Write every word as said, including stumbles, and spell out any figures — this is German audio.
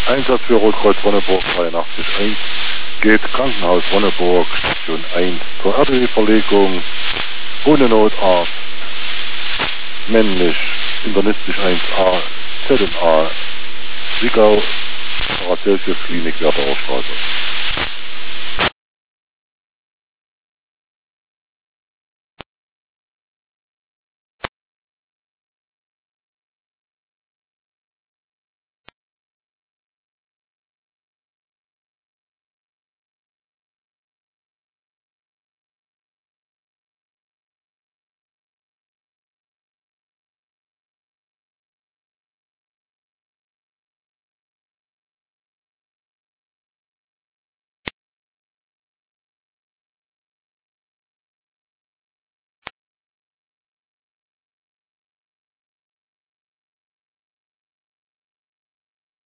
Einsatz für Rotkreuz Ronneburg dreiundachtzig eins geht Krankenhaus Ronneburg, Station eins zur R D W-Verlegung ohne Notarzt, männlich, internistisch eins a, Z N A, Zwickau, Paracelsius Klinik, Wertherer Straße.